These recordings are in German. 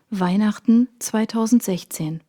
Weihnachten 2016.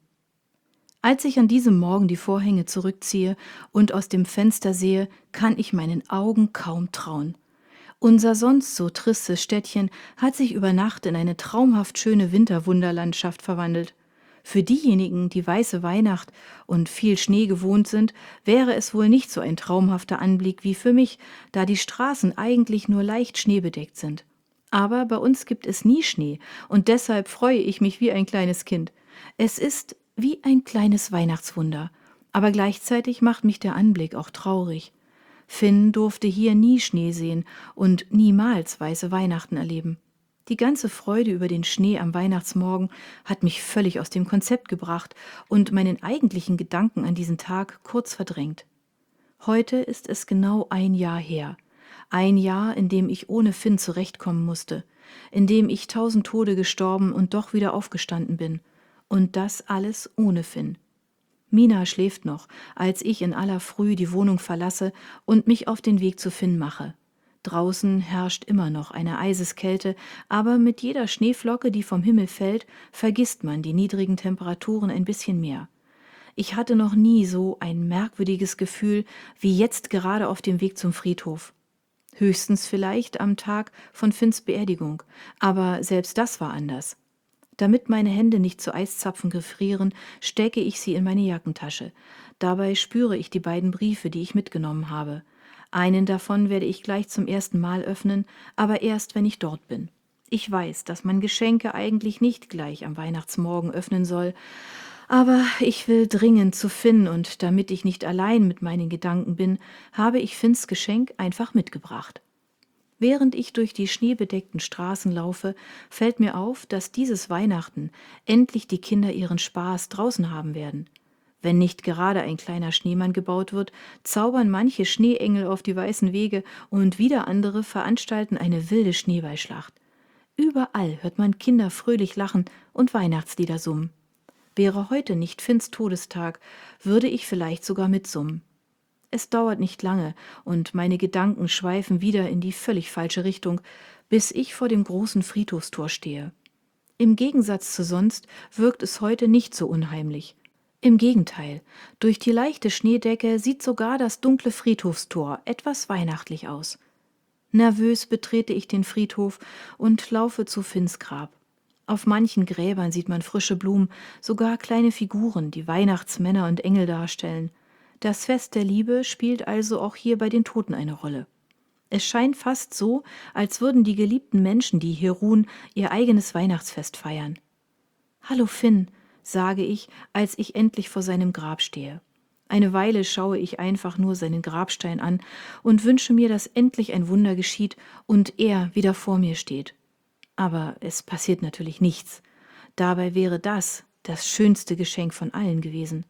Als ich an diesem Morgen die Vorhänge zurückziehe und aus dem Fenster sehe, kann ich meinen Augen kaum trauen. Unser sonst so tristes Städtchen hat sich über Nacht in eine traumhaft schöne Winterwunderlandschaft verwandelt. Für diejenigen, die weiße Weihnacht und viel Schnee gewohnt sind, wäre es wohl nicht so ein traumhafter Anblick wie für mich, da die Straßen eigentlich nur leicht schneebedeckt sind. Aber bei uns gibt es nie Schnee und deshalb freue ich mich wie ein kleines Kind. Es ist wie ein kleines Weihnachtswunder, aber gleichzeitig macht mich der Anblick auch traurig. Finn durfte hier nie Schnee sehen und niemals weiße Weihnachten erleben. Die ganze Freude über den Schnee am Weihnachtsmorgen hat mich völlig aus dem Konzept gebracht und meinen eigentlichen Gedanken an diesen Tag kurz verdrängt. Heute ist es genau ein Jahr her. Ein Jahr, in dem ich ohne Finn zurechtkommen musste, in dem ich 1000 Tode gestorben und doch wieder aufgestanden bin. Und das alles ohne Finn. Mina schläft noch, als ich in aller Früh die Wohnung verlasse und mich auf den Weg zu Finn mache. Draußen herrscht immer noch eine Eiseskälte, aber mit jeder Schneeflocke, die vom Himmel fällt, vergisst man die niedrigen Temperaturen ein bisschen mehr. Ich hatte noch nie so ein merkwürdiges Gefühl wie jetzt gerade auf dem Weg zum Friedhof. Höchstens vielleicht am Tag von Finns Beerdigung, aber selbst das war anders. Damit meine Hände nicht zu Eiszapfen gefrieren, stecke ich sie in meine Jackentasche. Dabei spüre ich die beiden Briefe, die ich mitgenommen habe. Einen davon werde ich gleich zum ersten Mal öffnen, aber erst, wenn ich dort bin. Ich weiß, dass man Geschenke eigentlich nicht gleich am Weihnachtsmorgen öffnen soll, aber ich will dringend zu Finn und damit ich nicht allein mit meinen Gedanken bin, habe ich Finns Geschenk einfach mitgebracht. Während ich durch die schneebedeckten Straßen laufe, fällt mir auf, dass dieses Weihnachten endlich die Kinder ihren Spaß draußen haben werden. Wenn nicht gerade ein kleiner Schneemann gebaut wird, zaubern manche Schneeengel auf die weißen Wege und wieder andere veranstalten eine wilde Schneeballschlacht. Überall hört man Kinder fröhlich lachen und Weihnachtslieder summen. Wäre heute nicht Finns Todestag, würde ich vielleicht sogar mitsummen. Es dauert nicht lange und meine Gedanken schweifen wieder in die völlig falsche Richtung, bis ich vor dem großen Friedhofstor stehe. Im Gegensatz zu sonst wirkt es heute nicht so unheimlich. Im Gegenteil, durch die leichte Schneedecke sieht sogar das dunkle Friedhofstor etwas weihnachtlich aus. Nervös betrete ich den Friedhof und laufe zu Finns Grab. Auf manchen Gräbern sieht man frische Blumen, sogar kleine Figuren, die Weihnachtsmänner und Engel darstellen. Das Fest der Liebe spielt also auch hier bei den Toten eine Rolle. Es scheint fast so, als würden die geliebten Menschen, die hier ruhen, ihr eigenes Weihnachtsfest feiern. »Hallo Finn«, sage ich, als ich endlich vor seinem Grab stehe. Eine Weile schaue ich einfach nur seinen Grabstein an und wünsche mir, dass endlich ein Wunder geschieht und er wieder vor mir steht. Aber es passiert natürlich nichts. Dabei wäre das schönste Geschenk von allen gewesen.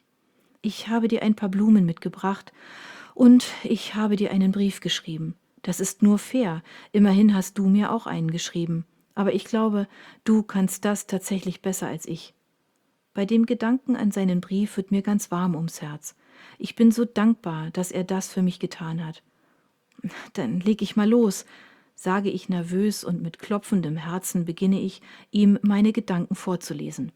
Ich habe dir ein paar Blumen mitgebracht und ich habe dir einen Brief geschrieben. Das ist nur fair. Immerhin hast du mir auch einen geschrieben. Aber ich glaube, du kannst das tatsächlich besser als ich. Bei dem Gedanken an seinen Brief wird mir ganz warm ums Herz. Ich bin so dankbar, dass er das für mich getan hat. Dann leg ich mal los, sage ich nervös und mit klopfendem Herzen beginne ich, ihm meine Gedanken vorzulesen.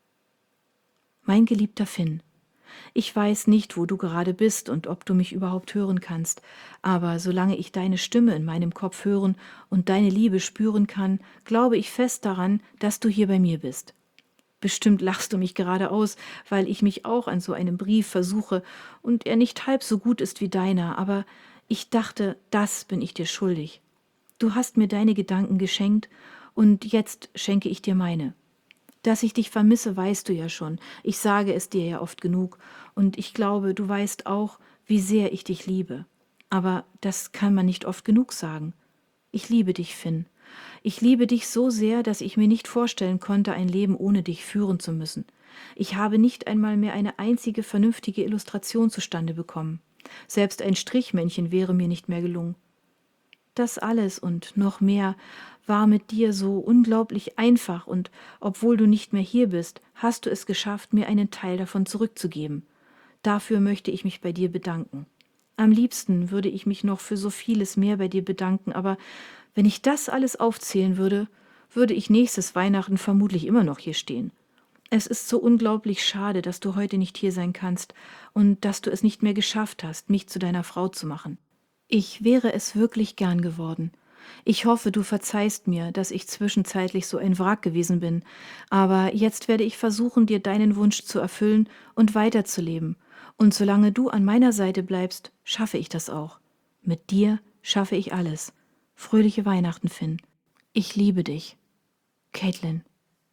Mein geliebter Finn, ich weiß nicht, wo du gerade bist und ob du mich überhaupt hören kannst, aber solange ich deine Stimme in meinem Kopf hören und deine Liebe spüren kann, glaube ich fest daran, dass du hier bei mir bist. Bestimmt lachst du mich gerade aus, weil ich mich auch an so einem Brief versuche und er nicht halb so gut ist wie deiner, aber ich dachte, das bin ich dir schuldig. Du hast mir deine Gedanken geschenkt und jetzt schenke ich dir meine. Dass ich dich vermisse, weißt du ja schon. Ich sage es dir ja oft genug. Und ich glaube, du weißt auch, wie sehr ich dich liebe. Aber das kann man nicht oft genug sagen. Ich liebe dich, Finn. Ich liebe dich so sehr, dass ich mir nicht vorstellen konnte, ein Leben ohne dich führen zu müssen. Ich habe nicht einmal mehr eine einzige vernünftige Illustration zustande bekommen. Selbst ein Strichmännchen wäre mir nicht mehr gelungen. Das alles und noch mehr war mit dir so unglaublich einfach und obwohl du nicht mehr hier bist, hast du es geschafft, mir einen Teil davon zurückzugeben. Dafür möchte ich mich bei dir bedanken. Am liebsten würde ich mich noch für so vieles mehr bei dir bedanken, aber wenn ich das alles aufzählen würde, würde ich nächstes Weihnachten vermutlich immer noch hier stehen. Es ist so unglaublich schade, dass du heute nicht hier sein kannst und dass du es nicht mehr geschafft hast, mich zu deiner Frau zu machen. Ich wäre es wirklich gern geworden. Ich hoffe, du verzeihst mir, dass ich zwischenzeitlich so ein Wrack gewesen bin, aber jetzt werde ich versuchen, dir deinen Wunsch zu erfüllen und weiterzuleben. Und solange du an meiner Seite bleibst, schaffe ich das auch. Mit dir schaffe ich alles. Fröhliche Weihnachten, Finn. Ich liebe dich. Caitlin.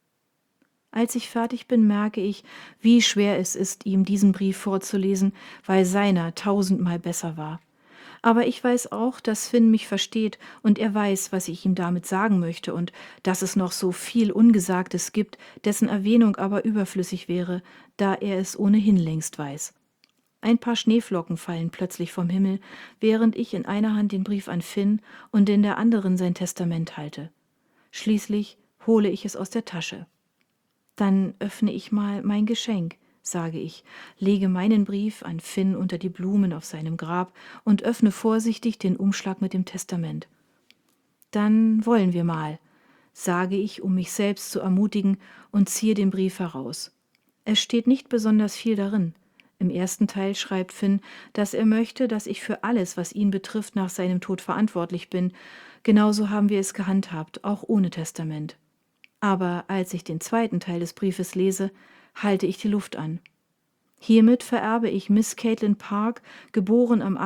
Als ich fertig bin, merke ich, wie schwer es ist, ihm diesen Brief vorzulesen, weil seiner tausendmal besser war. Aber ich weiß auch, dass Finn mich versteht und er weiß, was ich ihm damit sagen möchte und dass es noch so viel Ungesagtes gibt, dessen Erwähnung aber überflüssig wäre, da er es ohnehin längst weiß. Ein paar Schneeflocken fallen plötzlich vom Himmel, während ich in einer Hand den Brief an Finn und in der anderen sein Testament halte. Schließlich hole ich es aus der Tasche. Dann öffne ich mal mein Geschenk, sage ich, lege meinen Brief an Finn unter die Blumen auf seinem Grab und öffne vorsichtig den Umschlag mit dem Testament. Dann wollen wir mal, sage ich, um mich selbst zu ermutigen und ziehe den Brief heraus. Es steht nicht besonders viel darin. Im ersten Teil schreibt Finn, dass er möchte, dass ich für alles, was ihn betrifft, nach seinem Tod verantwortlich bin. Genauso haben wir es gehandhabt, auch ohne Testament. Aber als ich den zweiten Teil des Briefes lese, halte ich die Luft an. Hiermit vererbe ich Miss Caitlin Park, geboren am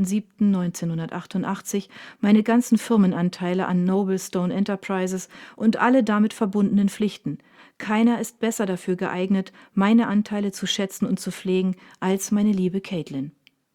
18.07.1988, meine ganzen Firmenanteile an Noblestone Enterprises und alle damit verbundenen Pflichten. Keiner ist besser dafür geeignet, meine Anteile zu schätzen und zu pflegen, als meine liebe Caitlin.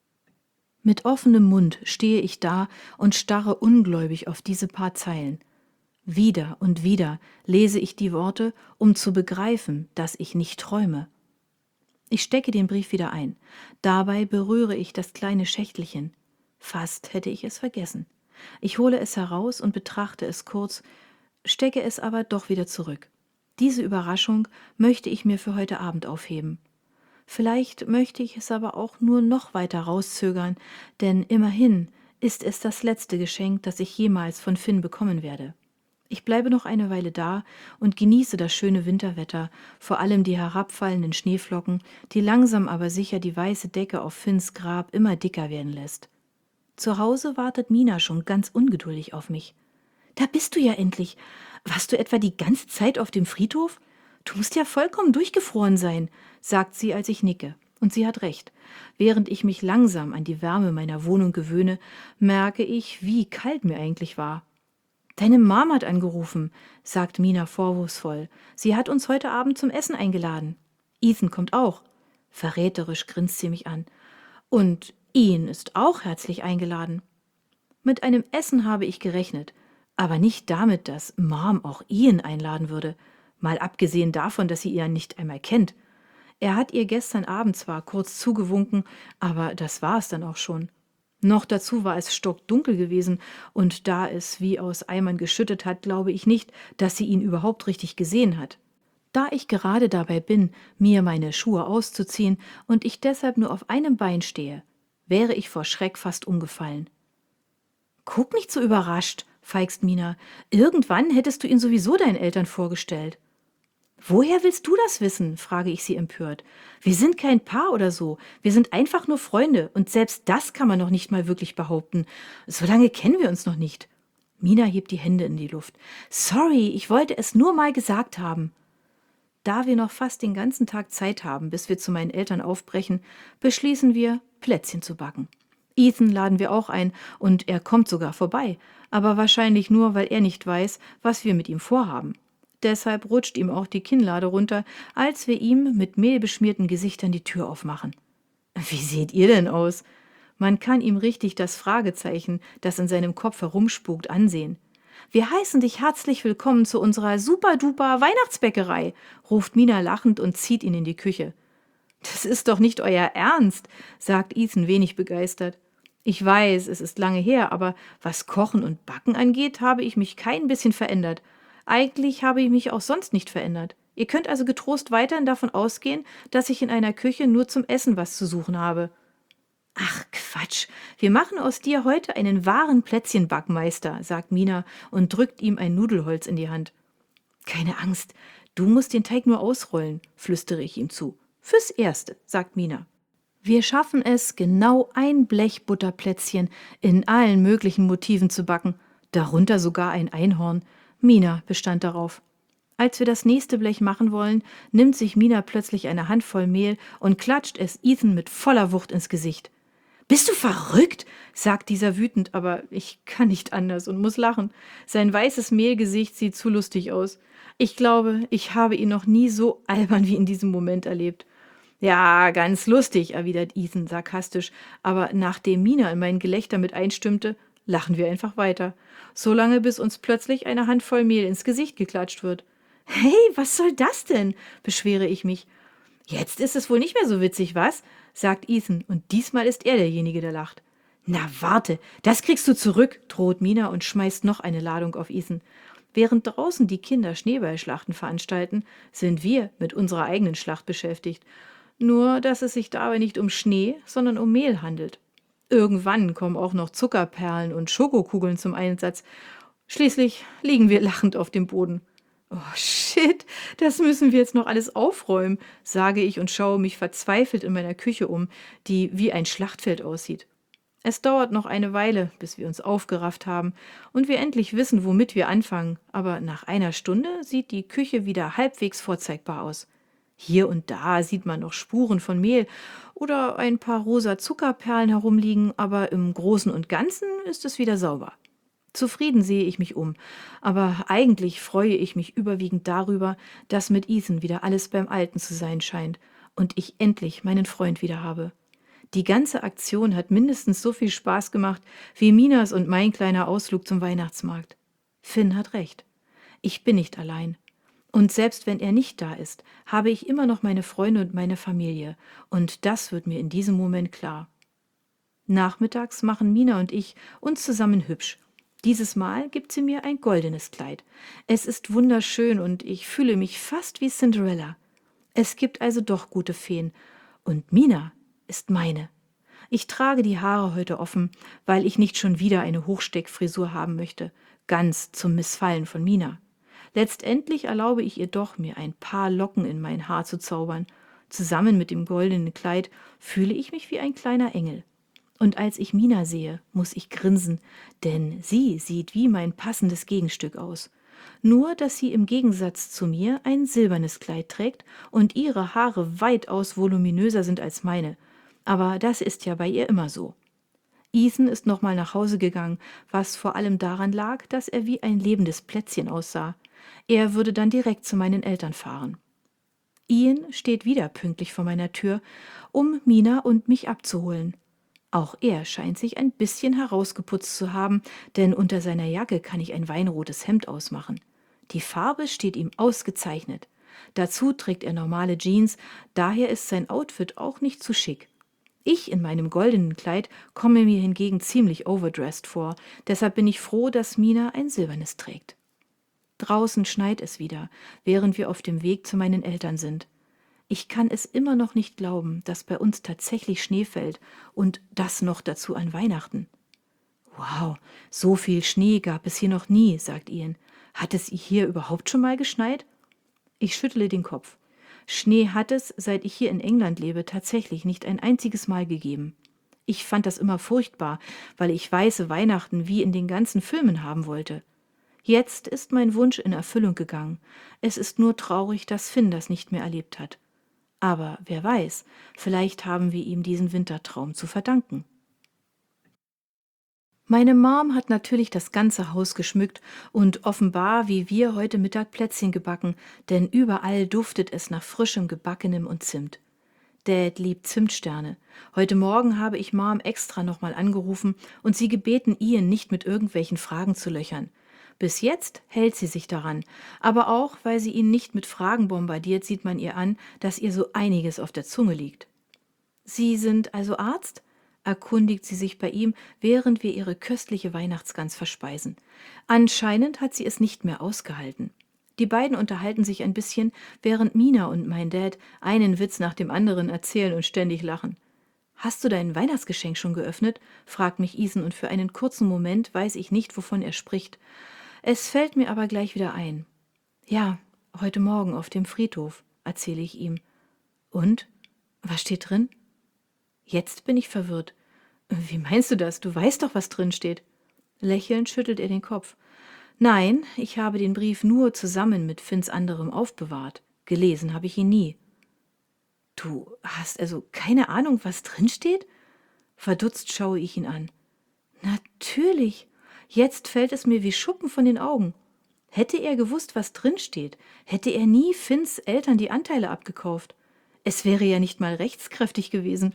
Mit offenem Mund stehe ich da und starre ungläubig auf diese paar Zeilen. Wieder und wieder lese ich die Worte, um zu begreifen, dass ich nicht träume. Ich stecke den Brief wieder ein. Dabei berühre ich das kleine Schächtelchen. Fast hätte ich es vergessen. Ich hole es heraus und betrachte es kurz, stecke es aber doch wieder zurück. Diese Überraschung möchte ich mir für heute Abend aufheben. Vielleicht möchte ich es aber auch nur noch weiter rauszögern, denn immerhin ist es das letzte Geschenk, das ich jemals von Finn bekommen werde. Ich bleibe noch eine Weile da und genieße das schöne Winterwetter, vor allem die herabfallenden Schneeflocken, die langsam aber sicher die weiße Decke auf Finns Grab immer dicker werden lässt. Zu Hause wartet Mina schon ganz ungeduldig auf mich. »Da bist du ja endlich. Warst du etwa die ganze Zeit auf dem Friedhof? Du musst ja vollkommen durchgefroren sein«, sagt sie, als ich nicke. Und sie hat recht. Während ich mich langsam an die Wärme meiner Wohnung gewöhne, merke ich, wie kalt mir eigentlich war. »Deine Mom hat angerufen«, sagt Mina vorwurfsvoll. »Sie hat uns heute Abend zum Essen eingeladen. Ethan kommt auch.« Verräterisch grinst sie mich an. »Und Ian ist auch herzlich eingeladen.« Mit einem Essen habe ich gerechnet, aber nicht damit, dass Mom auch Ian einladen würde, mal abgesehen davon, dass sie ihn nicht einmal kennt. Er hat ihr gestern Abend zwar kurz zugewunken, aber das war es dann auch schon. Noch dazu war es stockdunkel gewesen, und da es wie aus Eimern geschüttet hat, glaube ich nicht, dass sie ihn überhaupt richtig gesehen hat. Da ich gerade dabei bin, mir meine Schuhe auszuziehen und ich deshalb nur auf einem Bein stehe, wäre ich vor Schreck fast umgefallen. »Guck nicht so überrascht«, feigst Mina. »Irgendwann hättest du ihn sowieso deinen Eltern vorgestellt.« »Woher willst du das wissen?«, frage ich sie empört. »Wir sind kein Paar oder so. Wir sind einfach nur Freunde. Und selbst das kann man noch nicht mal wirklich behaupten. So lange kennen wir uns noch nicht.« Mina hebt die Hände in die Luft. »Sorry, ich wollte es nur mal gesagt haben.« Da wir noch fast den ganzen Tag Zeit haben, bis wir zu meinen Eltern aufbrechen, beschließen wir, Plätzchen zu backen. Ethan laden wir auch ein und er kommt sogar vorbei, aber wahrscheinlich nur, weil er nicht weiß, was wir mit ihm vorhaben. Deshalb rutscht ihm auch die Kinnlade runter, als wir ihm mit mehlbeschmierten Gesichtern die Tür aufmachen. »Wie seht ihr denn aus?« Man kann ihm richtig das Fragezeichen, das in seinem Kopf herumspukt, ansehen. »Wir heißen dich herzlich willkommen zu unserer super-duper Weihnachtsbäckerei«, ruft Mina lachend und zieht ihn in die Küche. »Das ist doch nicht euer Ernst«, sagt Ethan wenig begeistert. Ich weiß, es ist lange her, aber was Kochen und Backen angeht, habe ich mich kein bisschen verändert. Eigentlich habe ich mich auch sonst nicht verändert. Ihr könnt also getrost weiterhin davon ausgehen, dass ich in einer Küche nur zum Essen was zu suchen habe.« »Ach, Quatsch, wir machen aus dir heute einen wahren Plätzchenbackmeister«, sagt Mina und drückt ihm ein Nudelholz in die Hand. Keine Angst, du musst den Teig nur ausrollen, flüstere ich ihm zu. Fürs Erste, sagt Mina. Wir schaffen es, genau ein Blech Butterplätzchen in allen möglichen Motiven zu backen, darunter sogar ein Einhorn. Mina bestand darauf. Als wir das nächste Blech machen wollen, nimmt sich Mina plötzlich eine Handvoll Mehl und klatscht es Ethan mit voller Wucht ins Gesicht. Bist du verrückt? Sagt dieser wütend, aber ich kann nicht anders und muss lachen. Sein weißes Mehlgesicht sieht zu lustig aus. Ich glaube, ich habe ihn noch nie so albern wie in diesem Moment erlebt. Ja, ganz lustig, erwidert Ethan sarkastisch, aber nachdem Mina in mein Gelächter mit einstimmte, lachen wir einfach weiter. Solange bis uns plötzlich eine Handvoll Mehl ins Gesicht geklatscht wird. Hey, was soll das denn? Beschwere ich mich. Jetzt ist es wohl nicht mehr so witzig, was? Sagt Ethan, und diesmal ist er derjenige, der lacht. Na warte, das kriegst du zurück, droht Mina und schmeißt noch eine Ladung auf Ethan. Während draußen die Kinder Schneeballschlachten veranstalten, sind wir mit unserer eigenen Schlacht beschäftigt. Nur, dass es sich dabei nicht um Schnee, sondern um Mehl handelt. Irgendwann kommen auch noch Zuckerperlen und Schokokugeln zum Einsatz. Schließlich liegen wir lachend auf dem Boden. Oh shit, das müssen wir jetzt noch alles aufräumen, sage ich und schaue mich verzweifelt in meiner Küche um, die wie ein Schlachtfeld aussieht. Es dauert noch eine Weile, bis wir uns aufgerafft haben und wir endlich wissen, womit wir anfangen, aber nach einer Stunde sieht die Küche wieder halbwegs vorzeigbar aus. Hier und da sieht man noch Spuren von Mehl oder ein paar rosa Zuckerperlen herumliegen, aber im Großen und Ganzen ist es wieder sauber. Zufrieden sehe ich mich um, aber eigentlich freue ich mich überwiegend darüber, dass mit Ethan wieder alles beim Alten zu sein scheint und ich endlich meinen Freund wieder habe. Die ganze Aktion hat mindestens so viel Spaß gemacht wie Minas und mein kleiner Ausflug zum Weihnachtsmarkt. Finn hat recht. Ich bin nicht allein. Und selbst wenn er nicht da ist, habe ich immer noch meine Freunde und meine Familie. Und das wird mir in diesem Moment klar. Nachmittags machen Mina und ich uns zusammen hübsch. Dieses Mal gibt sie mir ein goldenes Kleid. Es ist wunderschön und ich fühle mich fast wie Cinderella. Es gibt also doch gute Feen. Und Mina ist meine. Ich trage die Haare heute offen, weil ich nicht schon wieder eine Hochsteckfrisur haben möchte. Ganz zum Missfallen von Mina. Letztendlich erlaube ich ihr doch, mir ein paar Locken in mein Haar zu zaubern. Zusammen mit dem goldenen Kleid fühle ich mich wie ein kleiner Engel. Und als ich Mina sehe, muss ich grinsen, denn sie sieht wie mein passendes Gegenstück aus. Nur, dass sie im Gegensatz zu mir ein silbernes Kleid trägt und ihre Haare weitaus voluminöser sind als meine. Aber das ist ja bei ihr immer so. Ethan ist nochmal nach Hause gegangen, was vor allem daran lag, dass er wie ein lebendes Plätzchen aussah. Er würde dann direkt zu meinen Eltern fahren. Ian steht wieder pünktlich vor meiner Tür, um Mina und mich abzuholen. Auch er scheint sich ein bisschen herausgeputzt zu haben, denn unter seiner Jacke kann ich ein weinrotes Hemd ausmachen. Die Farbe steht ihm ausgezeichnet. Dazu trägt er normale Jeans, daher ist sein Outfit auch nicht zu schick. Ich in meinem goldenen Kleid komme mir hingegen ziemlich overdressed vor, deshalb bin ich froh, dass Mina ein silbernes trägt. Draußen schneit es wieder, während wir auf dem Weg zu meinen Eltern sind. Ich kann es immer noch nicht glauben, dass bei uns tatsächlich Schnee fällt und das noch dazu an Weihnachten. Wow, so viel Schnee gab es hier noch nie, sagt Ian. Hat es hier überhaupt schon mal geschneit? Ich schüttle den Kopf. Schnee hat es, seit ich hier in England lebe, tatsächlich nicht ein einziges Mal gegeben. Ich fand das immer furchtbar, weil ich weiße Weihnachten wie in den ganzen Filmen haben wollte. Jetzt ist mein Wunsch in Erfüllung gegangen. Es ist nur traurig, dass Finn das nicht mehr erlebt hat. Aber wer weiß, vielleicht haben wir ihm diesen Wintertraum zu verdanken. Meine Mom hat natürlich das ganze Haus geschmückt und offenbar wie wir heute Mittag Plätzchen gebacken, denn überall duftet es nach frischem Gebackenem und Zimt. Dad liebt Zimtsterne. Heute Morgen habe ich Mom extra nochmal angerufen und sie gebeten, Ian nicht mit irgendwelchen Fragen zu löchern. Bis jetzt hält sie sich daran, aber auch, weil sie ihn nicht mit Fragen bombardiert, sieht man ihr an, dass ihr so einiges auf der Zunge liegt. Sie sind also Arzt? Erkundigt sie sich bei ihm, während wir ihre köstliche Weihnachtsgans verspeisen. Anscheinend hat sie es nicht mehr ausgehalten. Die beiden unterhalten sich ein bisschen, während Mina und mein Dad einen Witz nach dem anderen erzählen und ständig lachen. Hast du dein Weihnachtsgeschenk schon geöffnet? Fragt mich Ethan und für einen kurzen Moment weiß ich nicht, wovon er spricht. Es fällt mir aber gleich wieder ein. Ja, heute Morgen auf dem Friedhof, erzähle ich ihm. Und? Was steht drin? Jetzt bin ich verwirrt. Wie meinst du das? Du weißt doch, was drin steht. Lächelnd schüttelt er den Kopf. Nein, ich habe den Brief nur zusammen mit Finns anderem aufbewahrt. Gelesen habe ich ihn nie. Du hast also keine Ahnung, was drin steht? Verdutzt schaue ich ihn an. Natürlich. Jetzt fällt es mir wie Schuppen von den Augen. Hätte er gewusst, was drin steht, hätte er nie Finns Eltern die Anteile abgekauft. Es wäre ja nicht mal rechtskräftig gewesen.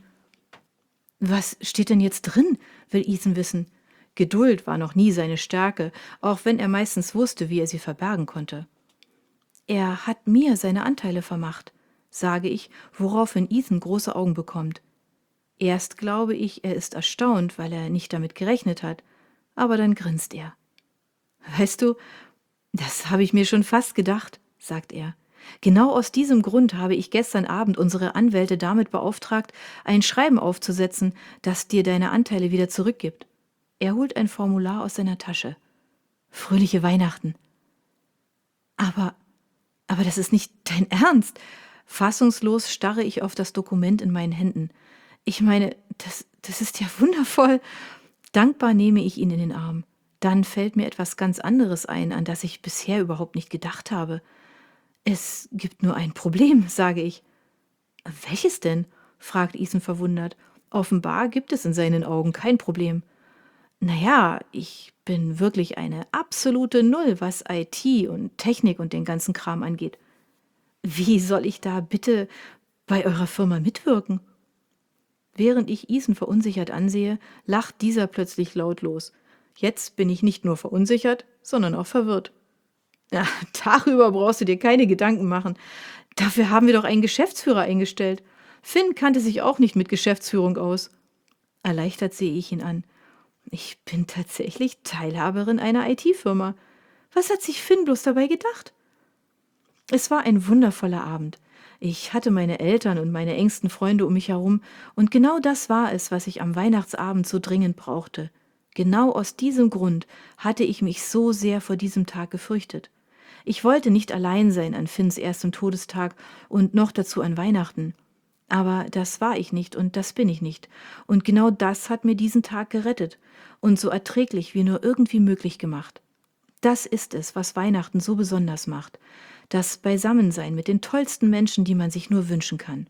Was steht denn jetzt drin? Will Ethan wissen. Geduld war noch nie seine Stärke, auch wenn er meistens wusste, wie er sie verbergen konnte. Er hat mir seine Anteile vermacht, sage ich, woraufhin Ethan große Augen bekommt. Erst glaube ich, er ist erstaunt, weil er nicht damit gerechnet hat, aber dann grinst er. Weißt du, das habe ich mir schon fast gedacht, sagt er. Genau aus diesem Grund habe ich gestern Abend unsere Anwälte damit beauftragt, ein Schreiben aufzusetzen, das dir deine Anteile wieder zurückgibt. Er holt ein Formular aus seiner Tasche. Fröhliche Weihnachten. Aber, aber das ist nicht dein Ernst. Fassungslos starre ich auf das Dokument in meinen Händen. Ich meine, das ist ja wundervoll. Dankbar nehme ich ihn in den Arm. Dann fällt mir etwas ganz anderes ein, an das ich bisher überhaupt nicht gedacht habe. Es gibt nur ein Problem, sage ich. Welches denn? Fragt Ethan verwundert. Offenbar gibt es in seinen Augen kein Problem. Naja, ich bin wirklich eine absolute Null, was IT und Technik und den ganzen Kram angeht. Wie soll ich da bitte bei eurer Firma mitwirken? Während ich Ethan verunsichert ansehe, lacht dieser plötzlich lautlos. Jetzt bin ich nicht nur verunsichert, sondern auch verwirrt. Ja, darüber brauchst du dir keine Gedanken machen. Dafür haben wir doch einen Geschäftsführer eingestellt. Finn kannte sich auch nicht mit Geschäftsführung aus. Erleichtert sehe ich ihn an. Ich bin tatsächlich Teilhaberin einer IT-Firma. Was hat sich Finn bloß dabei gedacht? Es war ein wundervoller Abend. Ich hatte meine Eltern und meine engsten Freunde um mich herum, und genau das war es, was ich am Weihnachtsabend so dringend brauchte. Genau aus diesem Grund hatte ich mich so sehr vor diesem Tag gefürchtet. Ich wollte nicht allein sein an Finns erstem Todestag und noch dazu an Weihnachten. Aber das war ich nicht und das bin ich nicht. Und genau das hat mir diesen Tag gerettet und so erträglich wie nur irgendwie möglich gemacht. Das ist es, was Weihnachten so besonders macht. Das Beisammensein mit den tollsten Menschen, die man sich nur wünschen kann.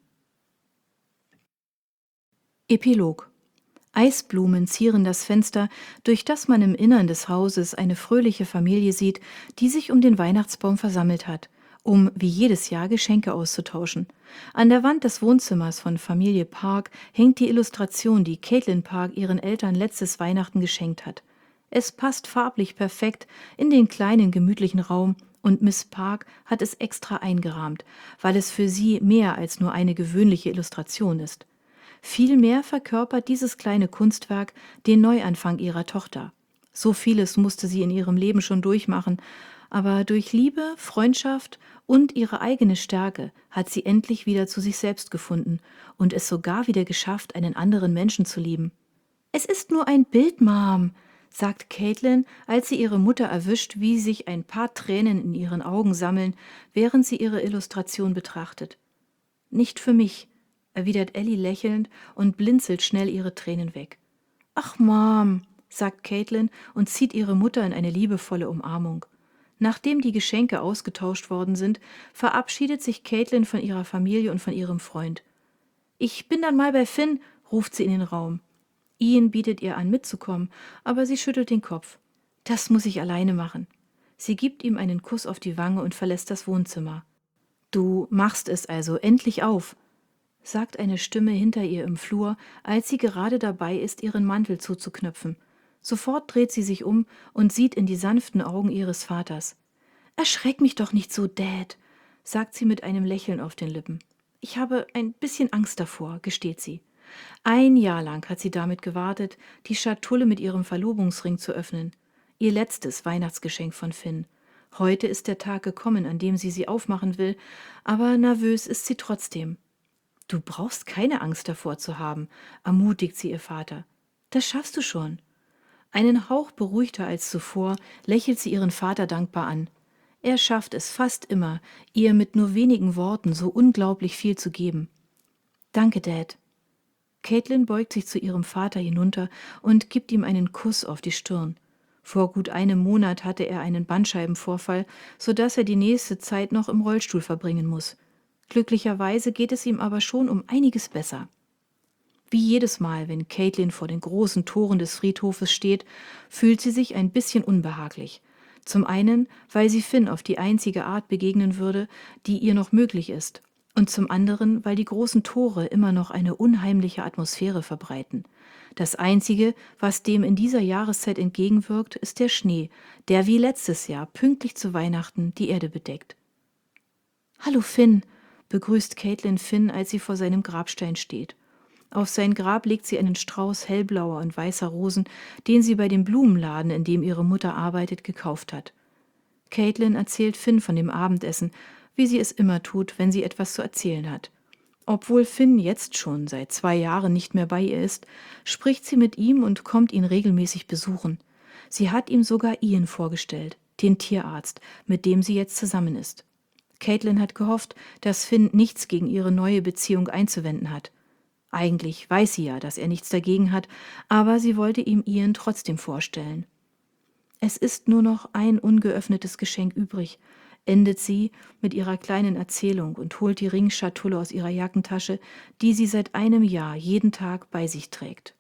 Epilog. Eisblumen zieren das Fenster, durch das man im Innern des Hauses eine fröhliche Familie sieht, die sich um den Weihnachtsbaum versammelt hat, um wie jedes Jahr Geschenke auszutauschen. An der Wand des Wohnzimmers von Familie Park hängt die Illustration, die Caitlin Park ihren Eltern letztes Weihnachten geschenkt hat. Es passt farblich perfekt in den kleinen gemütlichen Raum, und Miss Park hat es extra eingerahmt, weil es für sie mehr als nur eine gewöhnliche Illustration ist. Vielmehr verkörpert dieses kleine Kunstwerk den Neuanfang ihrer Tochter. So vieles musste sie in ihrem Leben schon durchmachen, aber durch Liebe, Freundschaft und ihre eigene Stärke hat sie endlich wieder zu sich selbst gefunden und es sogar wieder geschafft, einen anderen Menschen zu lieben. »Es ist nur ein Bild, Mom«, sagt Caitlin, als sie ihre Mutter erwischt, wie sich ein paar Tränen in ihren Augen sammeln, während sie ihre Illustration betrachtet. »Nicht für mich«, erwidert Ellie lächelnd und blinzelt schnell ihre Tränen weg. »Ach, Mom«, sagt Caitlin und zieht ihre Mutter in eine liebevolle Umarmung. Nachdem die Geschenke ausgetauscht worden sind, verabschiedet sich Caitlin von ihrer Familie und von ihrem Freund. »Ich bin dann mal bei Finn«, ruft sie in den Raum. Ian bietet ihr an, mitzukommen, aber sie schüttelt den Kopf. »Das muss ich alleine machen.« Sie gibt ihm einen Kuss auf die Wange und verlässt das Wohnzimmer. »Du machst es also endlich auf«, sagt eine Stimme hinter ihr im Flur, als sie gerade dabei ist, ihren Mantel zuzuknöpfen. Sofort dreht sie sich um und sieht in die sanften Augen ihres Vaters. »Erschreck mich doch nicht so, Dad«, sagt sie mit einem Lächeln auf den Lippen. »Ich habe ein bisschen Angst davor«, gesteht sie. 1 Jahr lang hat sie damit gewartet, die Schatulle mit ihrem Verlobungsring zu öffnen. Ihr letztes Weihnachtsgeschenk von Finn. Heute ist der Tag gekommen, an dem sie aufmachen will, aber nervös ist sie trotzdem. »Du brauchst keine Angst davor zu haben«, ermutigt sie ihr Vater. »Das schaffst du schon.« Einen Hauch beruhigter als zuvor lächelt sie ihren Vater dankbar an. Er schafft es fast immer, ihr mit nur wenigen Worten so unglaublich viel zu geben. Danke, Dad. Caitlin beugt sich zu ihrem Vater hinunter und gibt ihm einen Kuss auf die Stirn. Vor gut einem Monat hatte er einen Bandscheibenvorfall, so dass er die nächste Zeit noch im Rollstuhl verbringen muss. Glücklicherweise geht es ihm aber schon um einiges besser. Wie jedes Mal, wenn Caitlin vor den großen Toren des Friedhofes steht, fühlt sie sich ein bisschen unbehaglich. Zum einen, weil sie Finn auf die einzige Art begegnen würde, die ihr noch möglich ist, und zum anderen, weil die großen Tore immer noch eine unheimliche Atmosphäre verbreiten. Das Einzige, was dem in dieser Jahreszeit entgegenwirkt, ist der Schnee, der wie letztes Jahr pünktlich zu Weihnachten die Erde bedeckt. »Hallo Finn«, begrüßt Caitlin Finn, als sie vor seinem Grabstein steht. Auf sein Grab legt sie einen Strauß hellblauer und weißer Rosen, den sie bei dem Blumenladen, in dem ihre Mutter arbeitet, gekauft hat. Caitlin erzählt Finn von dem Abendessen, wie sie es immer tut, wenn sie etwas zu erzählen hat. Obwohl Finn jetzt schon seit 2 Jahren nicht mehr bei ihr ist, spricht sie mit ihm und kommt ihn regelmäßig besuchen. Sie hat ihm sogar Ian vorgestellt, den Tierarzt, mit dem sie jetzt zusammen ist. Caitlin hat gehofft, dass Finn nichts gegen ihre neue Beziehung einzuwenden hat. Eigentlich weiß sie ja, dass er nichts dagegen hat, aber sie wollte ihm Ian trotzdem vorstellen. Es ist nur noch ein ungeöffnetes Geschenk übrig, endet sie mit ihrer kleinen Erzählung und holt die Ringschatulle aus ihrer Jackentasche, die sie seit einem Jahr jeden Tag bei sich trägt.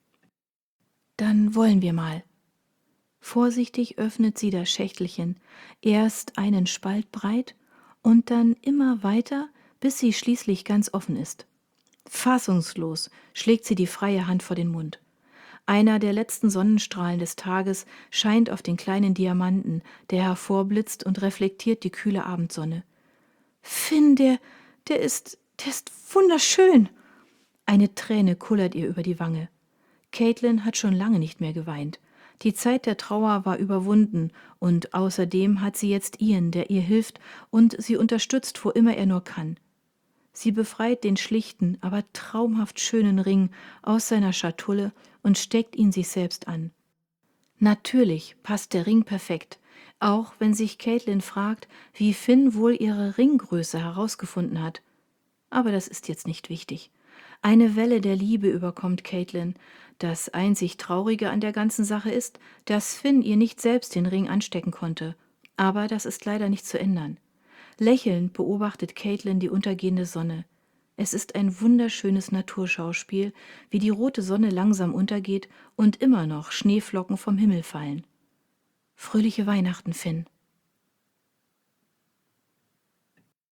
Dann wollen wir mal. Vorsichtig öffnet sie das Schächtelchen, erst einen Spalt breit und dann immer weiter, bis sie schließlich ganz offen ist. Fassungslos schlägt sie die freie Hand vor den Mund. Einer der letzten Sonnenstrahlen des Tages scheint auf den kleinen Diamanten, der hervorblitzt und reflektiert die kühle Abendsonne. Finn, der ist wunderschön. Eine Träne kullert ihr über die Wange. Caitlin hat schon lange nicht mehr geweint. Die Zeit der Trauer war überwunden und außerdem hat sie jetzt Ian, der ihr hilft und sie unterstützt, wo immer er nur kann. Sie befreit den schlichten, aber traumhaft schönen Ring aus seiner Schatulle und steckt ihn sich selbst an. Natürlich passt der Ring perfekt, auch wenn sich Caitlin fragt, wie Finn wohl ihre Ringgröße herausgefunden hat. Aber das ist jetzt nicht wichtig. Eine Welle der Liebe überkommt Caitlin. Das einzig Traurige an der ganzen Sache ist, dass Finn ihr nicht selbst den Ring anstecken konnte. Aber das ist leider nicht zu ändern. Lächelnd beobachtet Caitlin die untergehende Sonne. Es ist ein wunderschönes Naturschauspiel, wie die rote Sonne langsam untergeht und immer noch Schneeflocken vom Himmel fallen. Fröhliche Weihnachten, Finn.